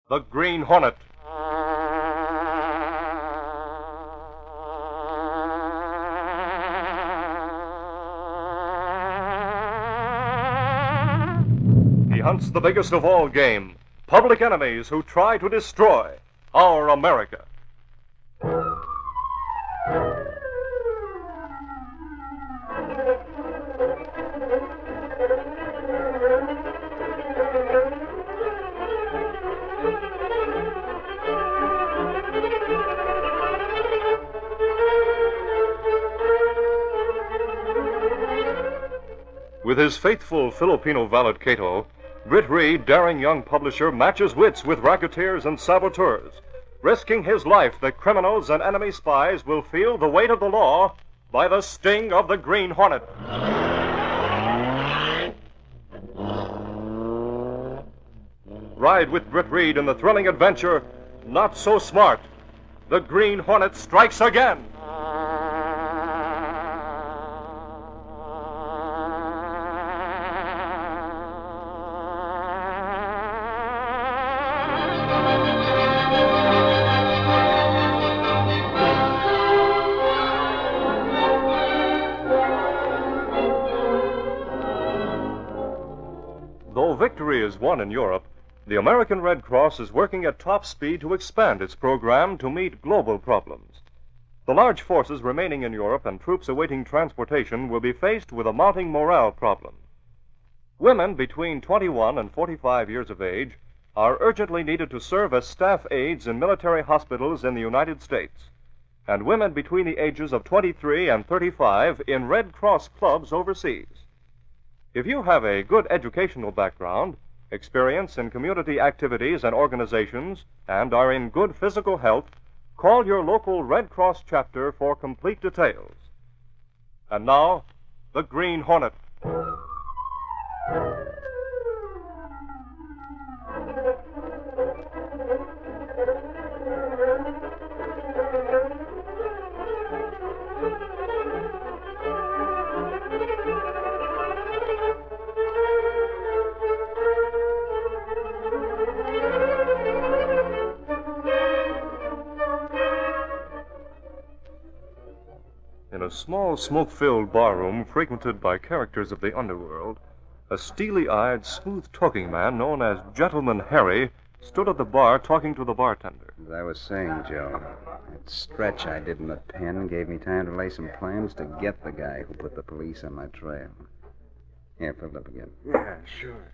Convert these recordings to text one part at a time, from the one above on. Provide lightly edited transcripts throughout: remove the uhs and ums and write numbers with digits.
The Green Hornet. He hunts the biggest of all game, public enemies who try to destroy our America. With his faithful Filipino valet Cato, Britt Reed, daring young publisher, matches wits with racketeers and saboteurs, risking his life that criminals and enemy spies will feel the weight of the law by the sting of the Green Hornet. Ride with Britt Reed in the thrilling adventure, Not So Smart. The Green Hornet strikes again. Though victory is won in Europe, the American Red Cross is working at top speed to expand its program to meet global problems. The large forces remaining in Europe and troops awaiting transportation will be faced with a mounting morale problem. Women between 21 and 45 years of age are urgently needed to serve as staff aides in military hospitals in the United States, and women between the ages of 23 and 35 in Red Cross clubs overseas. If you have a good educational background, experience in community activities and organizations, and are in good physical health, call your local Red Cross chapter for complete details. And now, the Green Hornet. In a small, smoke-filled barroom frequented by characters of the underworld, a steely-eyed, smooth-talking man known as Gentleman Harry stood at the bar talking to the bartender. As I was saying, Joe, that stretch I did in the pen gave me time to lay some plans to get the guy who put the police on my trail. Here, fill it up again. Yeah, sure.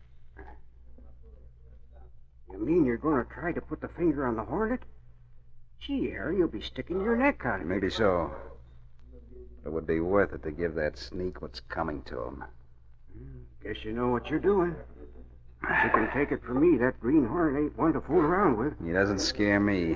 You mean you're going to try to put the finger on the Hornet? Gee, Harry, you'll be sticking your neck out. Maybe so. But it would be worth it to give that sneak what's coming to him. Guess you know what you're doing. But you can take it from me, that Green Hornet ain't one to fool around with. He doesn't scare me.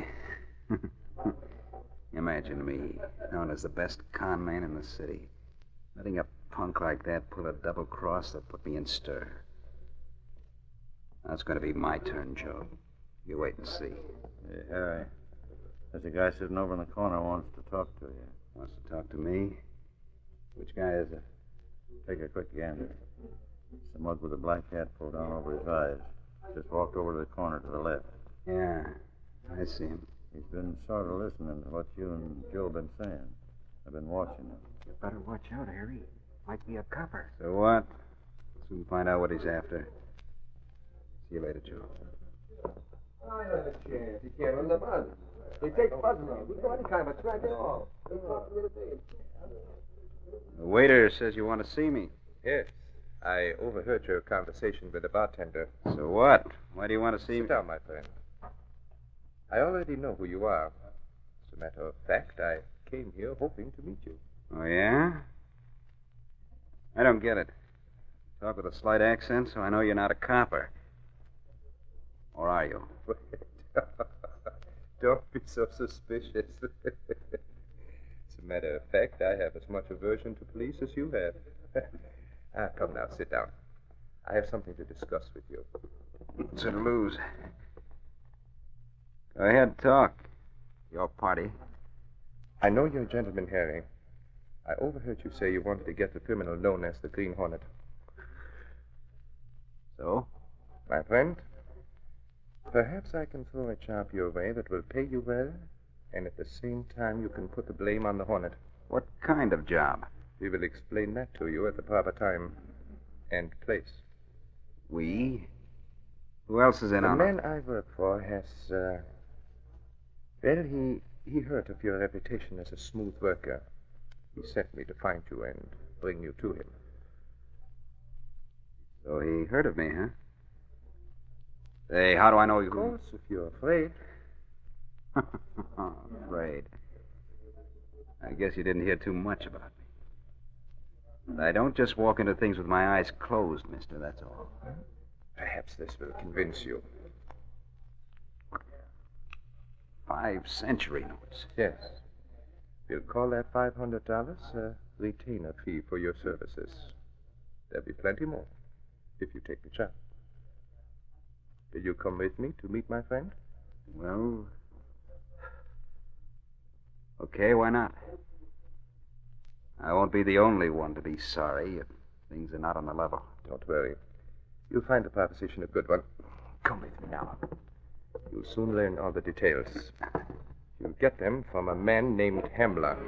Imagine me, known as the best con man in the city, letting a punk like that pull a double cross that put me in stir. Now it's going to be my turn, Joe. You wait and see. Hey, Harry. There's a guy sitting over in the corner who wants to talk to you. Wants to talk to me? Which guy is it? Take a quick gander. It's the mug with the black hat pulled down over his eyes. Just walked over to the corner to the left. Yeah, I see him. He's been sort of listening to what you and Joe have been saying. I've been watching him. You better watch out, Harry. Might be a copper. So what? Soon find out what he's after. See you later, Joe. I have a chance. He can't run the mud. He takes buzzing. We do any kind of a track at all. The waiter says you want to see me. Yes. I overheard your conversation with the bartender. So what? Why do you want to see me? Sit down, my friend. I already know who you are. As a matter of fact, I came here hoping to meet you. Oh, yeah? I don't get it. Talk with a slight accent, so I know you're not a copper. Or are you? Don't be so suspicious. As a matter of fact, I have as much aversion to police as you have. Come now, sit down. I have something to discuss with you. What's to lose? Go ahead, talk. Your party. I know you're a gentleman, Harry. I overheard you say you wanted to get the criminal known as the Green Hornet. So? My friend, Perhaps I can throw a job your way that will pay you well, and at the same time you can put the blame on the Hornet. What kind of job? We will explain that to you at the proper time and place. We? Who else is in The on man it? I work for has, he heard of your reputation as a smooth worker. He sent me to find you and bring you to him. So he heard of me, huh? Hey, how do I know you? Of course, if you're afraid. Afraid. I guess you didn't hear too much about me. But I don't just walk into things with my eyes closed, mister, that's all. Perhaps this will convince you. 5-century notes. Yes. We'll call that $500 a retainer fee for your services. There'll be plenty more if you take the job. Will you come with me to meet my friend? Well, okay, why not? I won't be the only one to be sorry if things are not on the level. Don't worry. You'll find the proposition a good one. Come with me now. You'll soon learn all the details. You'll get them from a man named Hamler.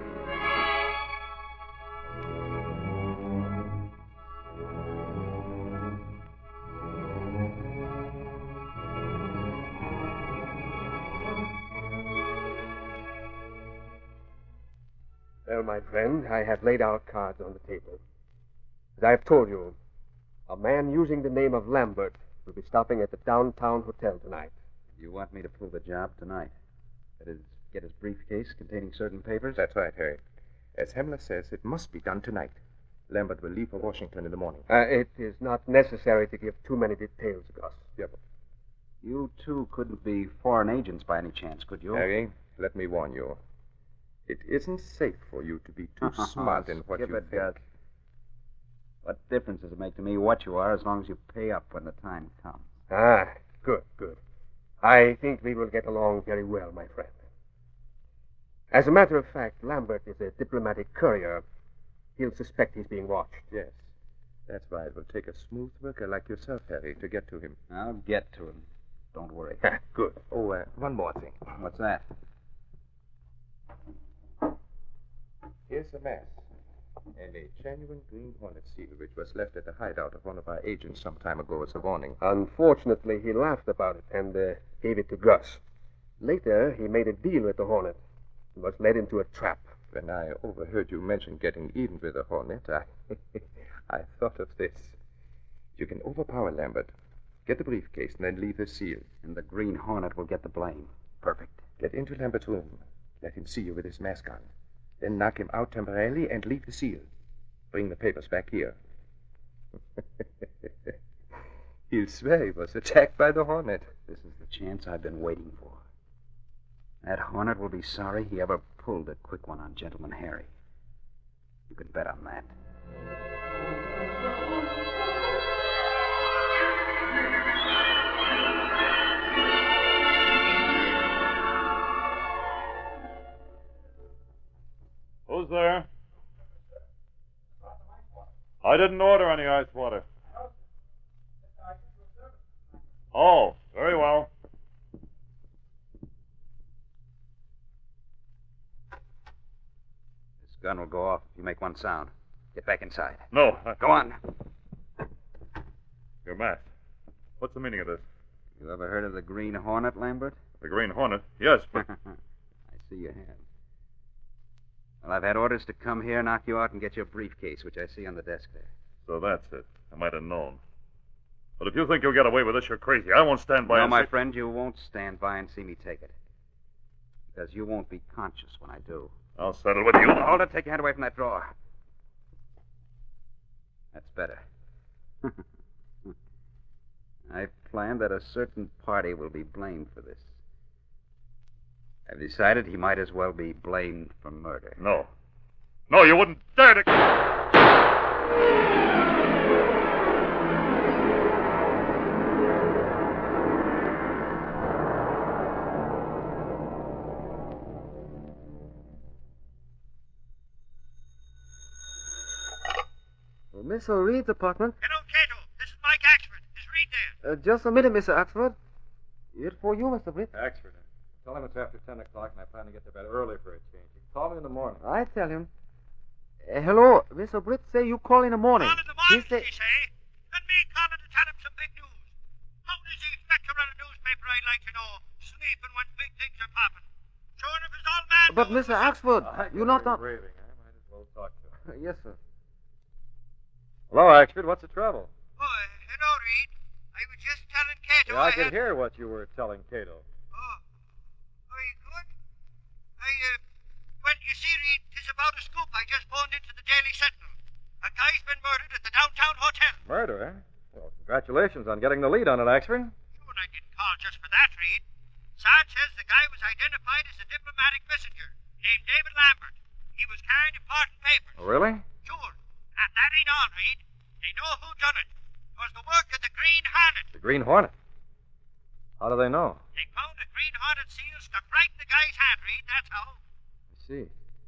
Well, my friend, I have laid our cards on the table. As I have told you, a man using the name of Lambert will be stopping at the downtown hotel tonight. You want me to pull the job tonight? That is, get his briefcase containing certain papers? That's right, Harry. As Hamler says, it must be done tonight. Lambert will leave for Washington in the morning. It is not necessary to give too many details, Gus. Yep. You two couldn't be foreign agents by any chance, could you? Harry, let me warn you. It isn't safe for you to be too smart in what Skip you it, think. Gus. What difference does it make to me what you are as long as you pay up when the time comes? Ah, good, good. I think we will get along very well, my friend. As a matter of fact, Lambert is a diplomatic courier. He'll suspect he's being watched. Yes. That's why it will take a smooth worker like yourself, Harry, to get to him. I'll get to him. Don't worry. Good. Oh, one more thing. What's that? Here's a mask. And a genuine green hornet seal, which was left at the hideout of one of our agents some time ago as a warning. Unfortunately, he laughed about it and gave it to Gus. Later, he made a deal with the Hornet. He was led into a trap. When I overheard you mention getting even with the Hornet, I thought of this. You can overpower Lambert, get the briefcase, and then leave the seal. And the Green Hornet will get the blame. Perfect. Get into Lambert's room. Let him see you with his mask on. Then knock him out temporarily and leave the seal. Bring the papers back here. He'll swear he was attacked by the Hornet. This is the chance I've been waiting for. That Hornet will be sorry he ever pulled a quick one on Gentleman Harry. You can bet on that. Who's there? I didn't order any ice water. Oh, very well. This gun will go off if you make one sound. Get back inside. No. Go on. You're masked. What's the meaning of this? You ever heard of the Green Hornet, Lambert? The Green Hornet? Yes, but... I see you have. Well, I've had orders to come here, knock you out, and get your briefcase, which I see on the desk there. So that's it. I might have known. But if you think you'll get away with this, you're crazy. I won't stand by No, and my see... friend, you won't stand by and see me take it. Because you won't be conscious when I do. I'll settle with you. Hold it. Take your hand away from that drawer. That's better. I've planned that a certain party will be blamed for this. I've decided he might as well be blamed for murder. No. No, you wouldn't dare to... Miss O'Reed's apartment? Hello, Cato. This is Mike Axford. Is Reed there? Just a minute, Mr. Axford. It for you, Mr. Britt. Axford. Tell him it's after 10 o'clock and I plan to get to bed early for a change. You can call me in the morning. I tell him. Hello, Mr. Britt say you call in the morning. Call in the morning, he say. Then me call in to tell him some big news. How does he expect to run a newspaper, I'd like to know, sleeping when big things are popping? Sure, if it's all man... But, Mr. Axford, you not... Raving. I might as well talk to him. Yes, sir. Hello, Axford. What's the trouble? Oh, hello, Reed. I was just telling Cato Yeah, I could hear what you were telling Cato. Oh, you good? Well, you see, Reed, 'tis about a scoop I just phoned into the Daily Sentinel. A guy's been murdered at the downtown hotel. Murder, eh? Well, congratulations on getting the lead on it, Axford. Sure, I didn't call just for that, Reed. Sarge says the guy was identified as a diplomatic messenger named David Lambert. He was carrying important papers. Oh, really? Sure. And that ain't all, Reed. They know who done it. It was the work of the Green Hornet. The Green Hornet. How do they know? They found a Green Hornet seal stuck right in the guy's hand, Reed. That's how. I see.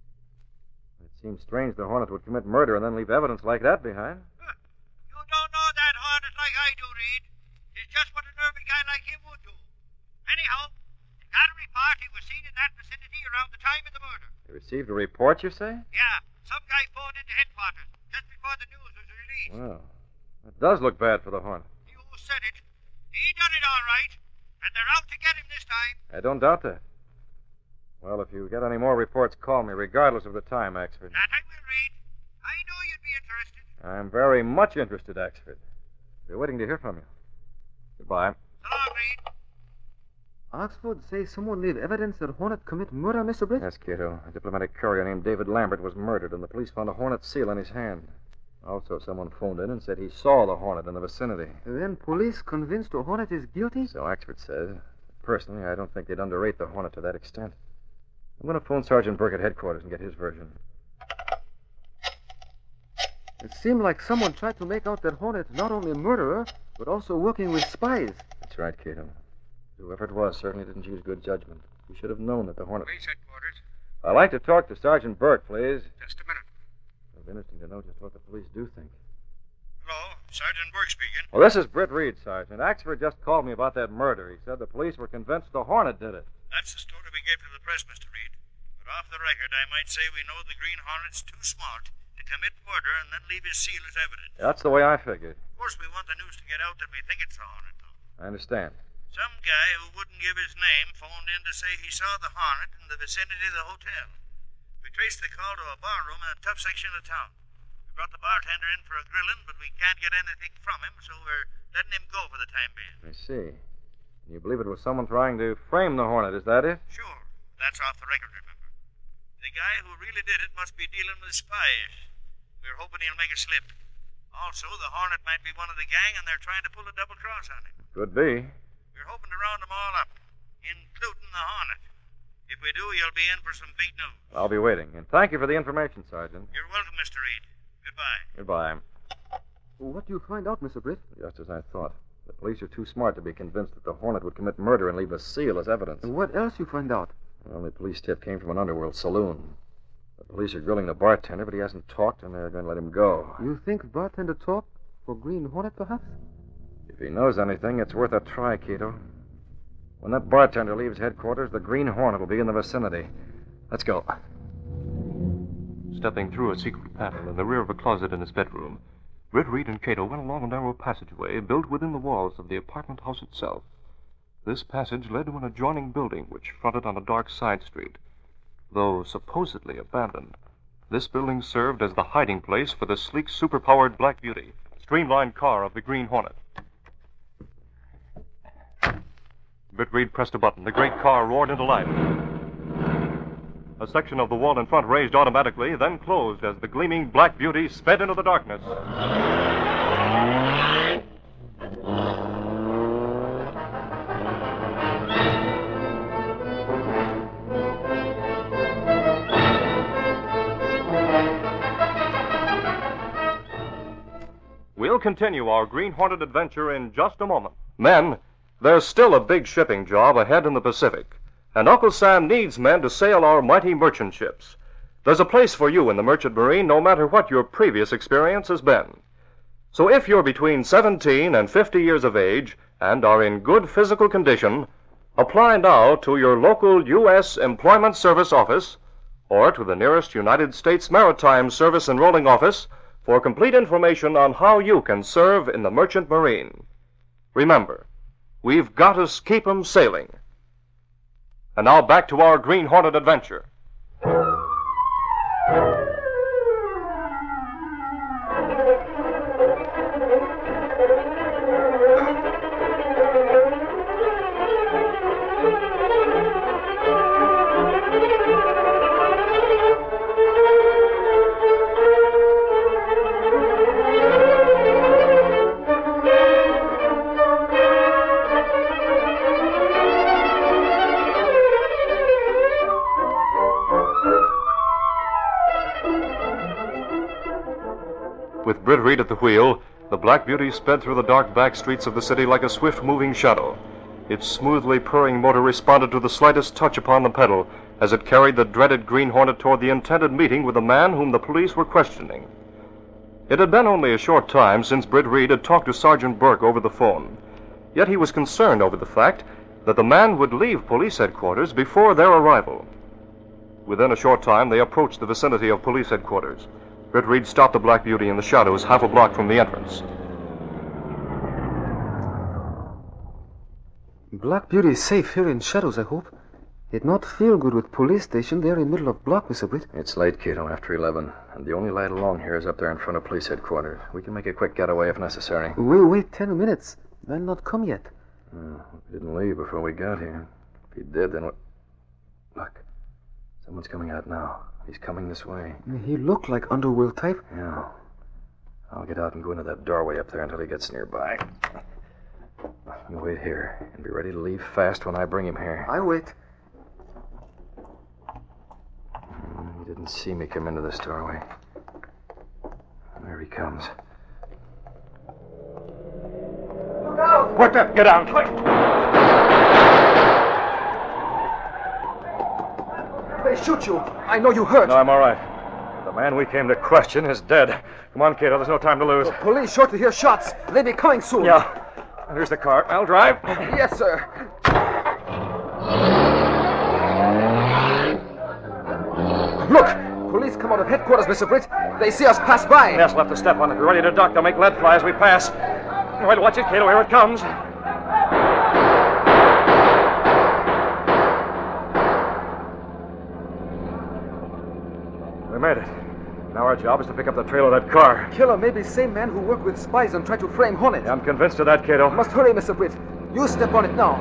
It seems strange the Hornet would commit murder and then leave evidence like that behind. You don't know that Hornet like I do, Reed. It's just what a nervy guy like him would do. Anyhow, they got a report he was seen in that vicinity around the time of the murder. You received a report, you say? Yeah, some guy phoned into headquarters just before the news was released. Well, that does look bad for the Hornet. You said it. He done it all right, and they're out to get him this time. I don't doubt that. Well, if you get any more reports, call me, regardless of the time, Axford. That I will, Reed. I know you'd be interested. I'm very much interested, Axford. Be waiting to hear from you. Goodbye. So long, Reed. Oxford say someone leave evidence that Hornet commit murder, Mr. Britt? Yes, Cato. A diplomatic courier named David Lambert was murdered, and the police found a Hornet seal in his hand. Also, someone phoned in and said he saw the Hornet in the vicinity. Then police convinced the Hornet is guilty? So Axford says. Personally, I don't think they'd underrate the Hornet to that extent. I'm going to phone Sergeant Burke at headquarters and get his version. It seemed like someone tried to make out that Hornet not only a murderer, but also working with spies. That's right, Cato. Whoever it was certainly didn't use good judgment. He should have known that the Hornet... Police headquarters. I'd like to talk to Sergeant Burke, please. Just a minute. It'll be interesting to know just what the police do think. Hello, Sergeant Burke speaking. Well, this is Britt Reed, Sergeant. Axford just called me about that murder. He said the police were convinced the Hornet did it. That's the story we gave to the press, Mr. Reed. But off the record, I might say we know the Green Hornet's too smart to commit murder and then leave his seal as evidence. That's the way I figured. Of course, we want the news to get out that we think it's the Hornet, though. I understand. Some guy who wouldn't give his name phoned in to say he saw the Hornet in the vicinity of the hotel. We traced the call to a barroom in a tough section of town. We brought the bartender in for a grilling, but we can't get anything from him, so we're letting him go for the time being. I see. You believe it was someone trying to frame the Hornet, is that it? Sure. That's off the record, remember. The guy who really did it must be dealing with spies. We're hoping he'll make a slip. Also, the Hornet might be one of the gang, and they're trying to pull a double cross on him. Could be. We're hoping to round them all up, including the Hornet. If we do, you'll be in for some big news. I'll be waiting. And thank you for the information, Sergeant. You're welcome, Mr. Reed. Goodbye. Goodbye. What do you find out, Mr. Britt? Just as I thought. The police are too smart to be convinced that the Hornet would commit murder and leave a seal as evidence. And what else you find out? The only police tip came from an underworld saloon. The police are grilling the bartender, but he hasn't talked, and they're going to let him go. You think bartender talk for Green Hornet, perhaps? If he knows anything, it's worth a try, Cato. When that bartender leaves headquarters, the Green Hornet will be in the vicinity. Let's go. Stepping through a secret panel in the rear of a closet in his bedroom, Britt Reed and Cato went along a narrow passageway built within the walls of the apartment house itself. This passage led to an adjoining building which fronted on a dark side street. Though supposedly abandoned, this building served as the hiding place for the sleek, superpowered Black Beauty, streamlined car of the Green Hornet. Britt Reed pressed a button. The great car roared into life. A section of the wall in front raised automatically, then closed as the gleaming Black Beauty sped into the darkness. We'll continue our Green Hornet adventure in just a moment. Men, there's still a big shipping job ahead in the Pacific, and Uncle Sam needs men to sail our mighty merchant ships. There's a place for you in the Merchant Marine, no matter what your previous experience has been. So if you're between 17 and 50 years of age and are in good physical condition, apply now to your local U.S. Employment Service office or to the nearest United States Maritime Service enrolling office for complete information on how you can serve in the Merchant Marine. Remember, we've got to keep 'em sailing. And now back to our Green Hornet adventure. With Britt Reed at the wheel, the Black Beauty sped through the dark back streets of the city like a swift-moving shadow. Its smoothly purring motor responded to the slightest touch upon the pedal as it carried the dreaded Green Hornet toward the intended meeting with the man whom the police were questioning. It had been only a short time since Britt Reed had talked to Sergeant Burke over the phone, yet he was concerned over the fact that the man would leave police headquarters before their arrival. Within a short time, they approached the vicinity of police headquarters. Britt Reed stopped the Black Beauty in the shadows half a block from the entrance. Black Beauty is safe here in shadows, I hope. It not feel good with police station there in middle of block, Mr. Britt. It's late, Cato, after 11. And the only light along here is up there in front of police headquarters. We can make a quick getaway if necessary. We'll wait 10 minutes. They'll not come yet. He didn't leave before we got here. If he did, then... Look. Someone's coming out now. He's coming this way. He looked like underworld type. Yeah. I'll get out and go into that doorway up there until he gets nearby. You wait here and be ready to leave fast when I bring him here. I wait. He didn't see me come into this doorway. There he comes. Look out! What the? Get down, quick! They shoot you. I know you hurt. No, I'm all right. The man we came to question is dead. Come on, Cato. There's no time to lose. The police sure to hear shots. They'll be coming soon. Yeah. Here's the car. I'll drive. Yes, sir. Look! Police come out of headquarters, Mr. Britt. They see us pass by. Yes, left to step on it. We're ready to duck. They'll make lead fly as we pass. Well, watch it, Cato. Here it comes. We made it. Now our job is to pick up the trail of that car. Killer may be same man who worked with spies and tried to frame Hornet. I'm convinced of that, Cato. Must hurry, Mr. Britt. You step on it now.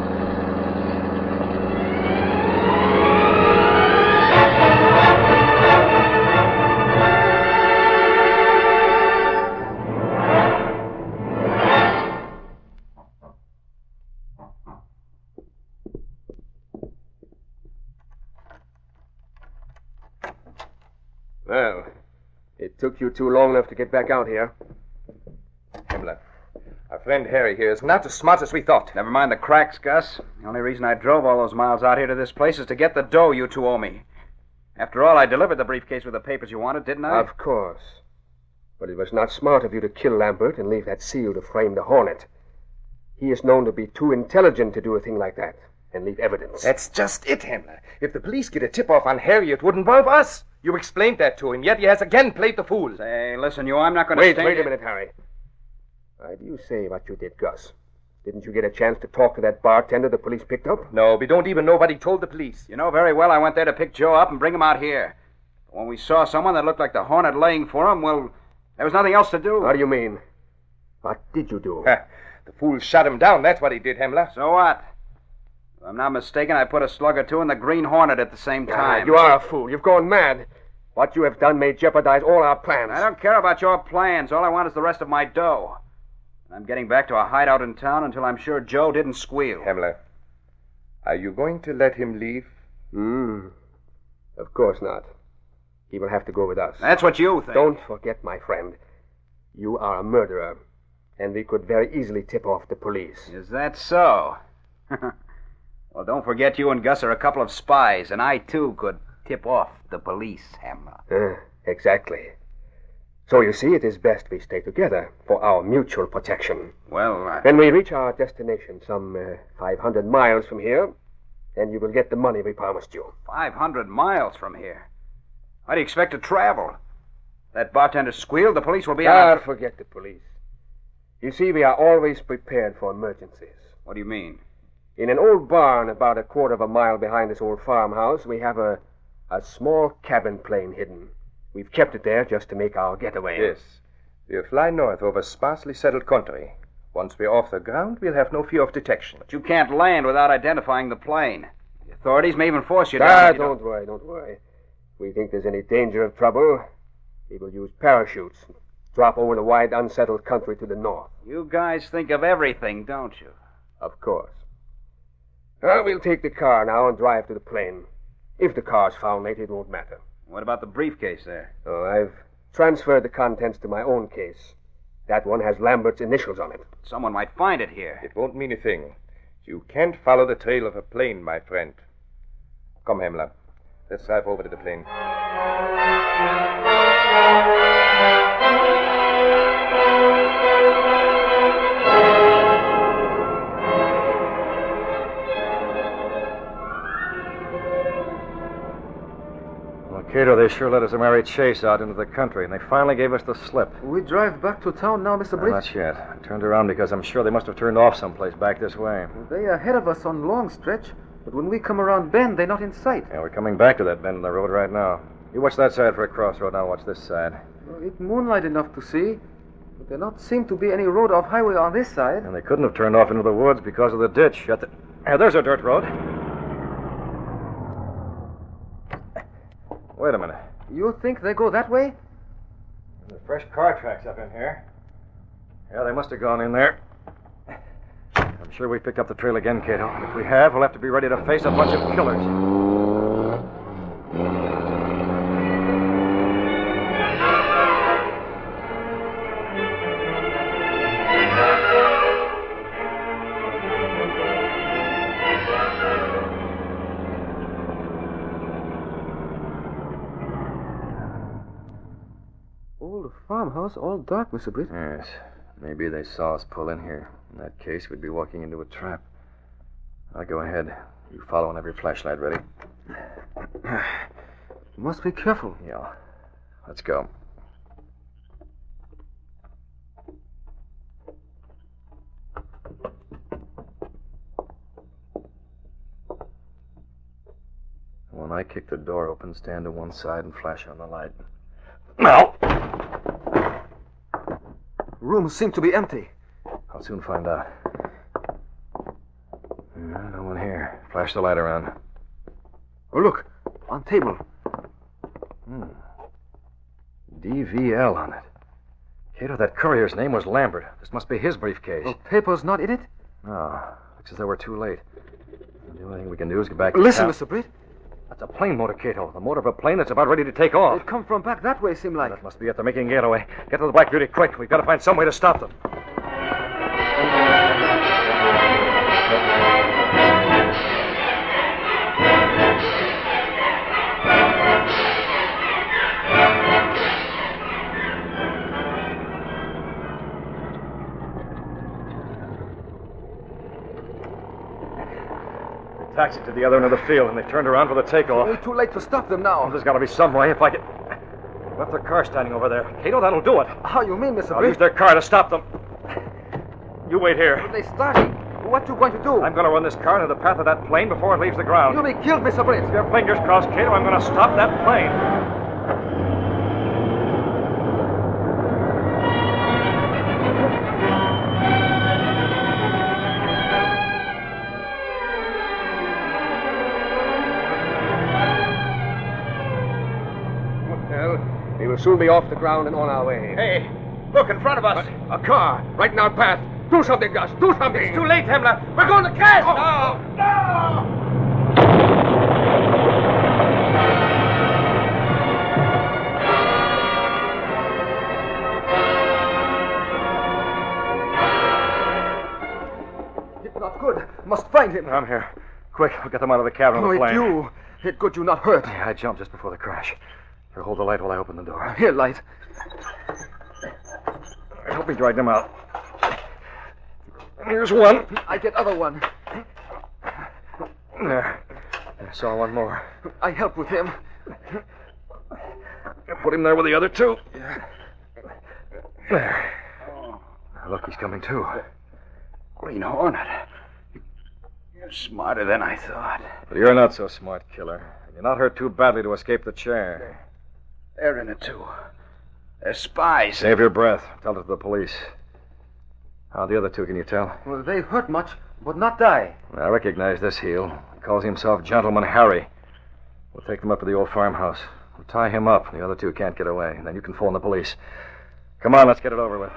Well, it took you too long enough to get back out here. Himmler, our friend Harry here is not as smart as we thought. Never mind the cracks, Gus. The only reason I drove all those miles out here to this place is to get the dough you two owe me. After all, I delivered the briefcase with the papers you wanted, didn't I? Of course. But it was not smart of you to kill Lambert and leave that seal to frame the Hornet. He is known to be too intelligent to do a thing like that and leave evidence. That's just it, Himmler. If the police get a tip-off on Harry, it would involve us. You explained that to him, yet he has again played the fool. Say, listen, I'm not going to Wait stand a minute, Harry. Why do you say what you did, Gus? Didn't you get a chance to talk to that bartender the police picked up? No, we don't even know what he told the police. You know very well I went there to pick Joe up and bring him out here. When we saw someone that looked like the Hornet laying for him, well, there was nothing else to do. What do you mean? What did you do? The fool shot him down. That's what he did, Himmler. So what? If I'm not mistaken, I put a slug or two in the Green Hornet at the same time. You are a fool. You've gone mad. What you have done may jeopardize all our plans. I don't care about your plans. All I want is the rest of my dough. I'm getting back to a hideout in town until I'm sure Joe didn't squeal. Himmler, are you going to let him leave? Of course not. He will have to go with us. That's what you think. Don't forget, my friend. You are a murderer, and we could very easily tip off the police. Is that so? Well, don't forget you and Gus are a couple of spies, and I, too, could tip off the police, Himmler. Exactly. So you see, it is best we stay together for our mutual protection. Well, When we reach our destination, some 500 miles from here, then you will get the money we promised you. 500 miles from here. How do you expect to travel? That bartender squealed, the police will be out. Forget the police. You see, we are always prepared for emergencies. What do you mean? In an old barn about a quarter of a mile behind this old farmhouse, we have a small cabin plane hidden. We've kept it there just to make our getaway. Yes. We'll fly north over sparsely settled country. Once we're off the ground, we'll have no fear of detection. But you can't land without identifying the plane. The authorities may even force you down. Don't worry. If we think there's any danger of trouble, we will use parachutes and drop over the wide, unsettled country to the north. You guys think of everything, don't you? Of course. Well, we'll take the car now and drive to the plane. If the car's found late, it won't matter. What about the briefcase there? Oh, I've transferred the contents to my own case. That one has Lambert's initials on it. Someone might find it here. It won't mean a thing. You can't follow the trail of a plane, my friend. Come, Himmler. Let's drive over to the plane. Cato, they sure let us Mary Chase out into the country, and they finally gave us the slip. We drive back to town now, Mr. Briggs? Not yet. I turned around because I'm sure they must have turned off someplace back this way. They are ahead of us on long stretch, but when we come around bend, they're not in sight. Yeah, we're coming back to that bend in the road right now. You watch that side for a crossroad, I'll watch this side. Well, it's moonlight enough to see, but there not seem to be any road off highway on this side. And they couldn't have turned off into the woods because of the ditch. There's a dirt road. Wait a minute. You think they go that way? There's fresh car tracks up in here. Yeah, they must have gone in there. I'm sure we picked up the trail again, Cato. If we have, we'll have to be ready to face a bunch of killers. Farmhouse, all dark, Mr. Britt. Yes. Maybe they saw us pull in here. In that case, we'd be walking into a trap. I'll go ahead. You follow and have your flashlight ready. Must be careful. Yeah. Let's go. When I kick the door open, stand to one side and flash on the light. Now! Rooms seem to be empty. I'll soon find out. No one here. Flash the light around. Oh, look. On table. DVL on it. Cato, that courier's name was Lambert. This must be his briefcase. Oh, paper's not in it? No. Looks as though we're too late. The only thing we can do is get back to Listen, town. Mr. Britt. That's a plane motor, Cato. The motor of a plane that's about ready to take off. It come from back that way, seem like. That must be it. They're making a getaway. Get to the Black Beauty quick. We've got to find some way to stop them. Taxi to the other end of the field, and they turned around for the takeoff. Way too late to stop them now. Oh, there's got to be some way. If I can... Left their car standing over there. Cato, that'll do it. How you mean, Mr. I'll Britt? use their car to stop them. You wait here. They started. What you going to do? I'm going to run this car into the path of that plane before it leaves the ground. You'll be killed, Mr. Britt. Keep your fingers crossed, Cato. I'm going to stop that plane. We will soon be off the ground and on our way. Hey, look in front of us. A car, right in our path. Do something, Gus. Do something. It's too late, Himmler. We're going to catch. Oh. No! It's not good. Must find him. I'm here. Quick, we'll get them out of the cabin of the plane. It's good you not hurt. Yeah, I jumped just before the crash. Here, hold the light while I open the door. Here, light. Help me drag them out. Here's one. I get other one. There. I saw one more. I help with him. Put him there with the other two. Yeah. There. Look, he's coming too. Green Hornet. You're smarter than I thought. But you're not so smart, killer. You're not hurt too badly to escape the chair. They're in it, too. They're spies. Save your breath. Tell it to the police. How the other two, can you tell? Well, they hurt much, but not die. I recognize this heel. He calls himself Gentleman Harry. We'll take them up to the old farmhouse. We'll tie him up. The other two can't get away. And then you can phone the police. Come on, let's get it over with.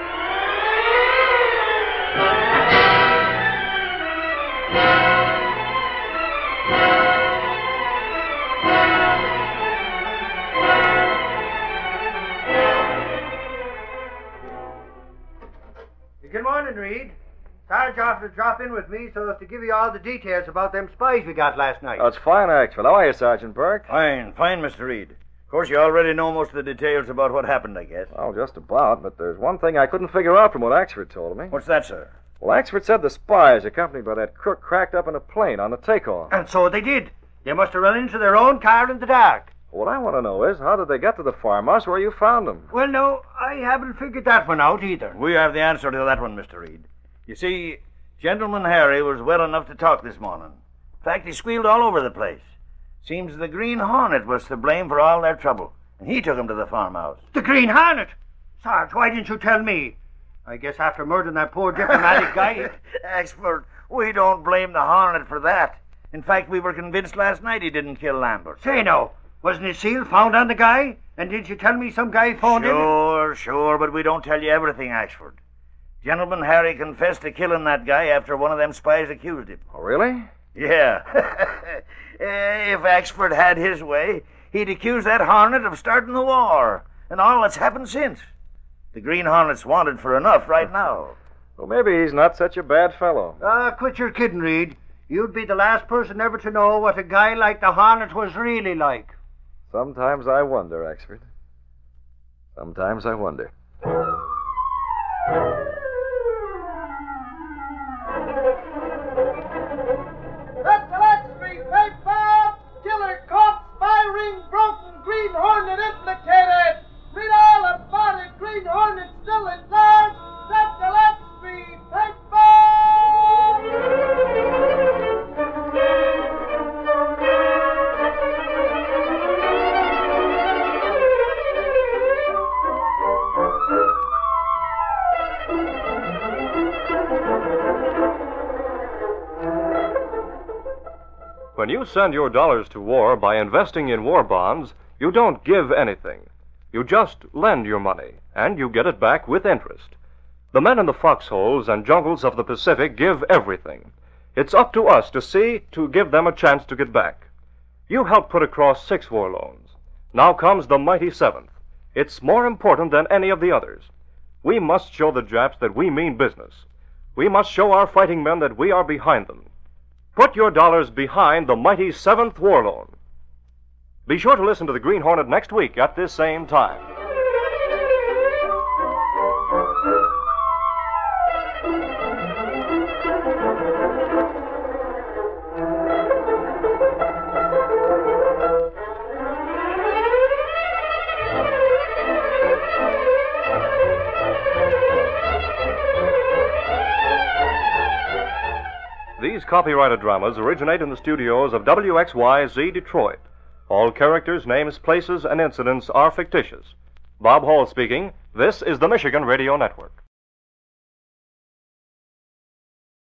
Good morning, Reed. Sarge offered to drop in with me so as to give you all the details about them spies we got last night. Oh, it's fine, Axford. How are you, Sergeant Burke? Fine, Mr. Reed. Of course, you already know most of the details about what happened, I guess. Well, just about, but there's one thing I couldn't figure out from what Axford told me. What's that, sir? Well, Axford said the spies, accompanied by that crook, cracked up in a plane on the takeoff. And so they did. They must have run into their own car in the dark. What I want to know is, how did they get to the farmhouse where you found them? Well, no, I haven't figured that one out either. We have the answer to that one, Mr. Reed. You see, Gentleman Harry was well enough to talk this morning. In fact, he squealed all over the place. Seems the Green Hornet was to blame for all their trouble, and he took him to the farmhouse. The Green Hornet? Sarge, why didn't you tell me? I guess after murdering that poor diplomatic guy... Expert, we don't blame the Hornet for that. In fact, we were convinced last night he didn't kill Lambert. Say no. Wasn't his seal found on the guy? And did you tell me some guy phoned in? Sure, but we don't tell you everything, Ashford. Gentleman Harry confessed to killing that guy after one of them spies accused him. Oh, really? Yeah. If Axford had his way, he'd accuse that Hornet of starting the war, and all that's happened since. The Green Hornet's wanted for enough right now. Well, maybe he's not such a bad fellow. Quit your kidding, Reed. You'd be the last person ever to know what a guy like the Hornet was really like. Sometimes I wonder, Axford. Sometimes I wonder. That's the Lake Street paper. Killer caught, spy ring broken, Green Hornet implicated. Read all about it. Green Hornet still in charge. That's the Lake Street paper. When you send your dollars to war by investing in war bonds, you don't give anything. You just lend your money, and you get it back with interest. The men in the foxholes and jungles of the Pacific give everything. It's up to us to see to give them a chance to get back. You helped put across 6 war loans. Now comes the mighty 7th. It's more important than any of the others. We must show the Japs that we mean business. We must show our fighting men that we are behind them. Put your dollars behind the mighty 7th War Loan. Be sure to listen to the Green Hornet next week at this same time. These copyrighted dramas originate in the studios of WXYZ Detroit. All characters, names, places, and incidents are fictitious. Bob Hall speaking. This is the Michigan Radio Network.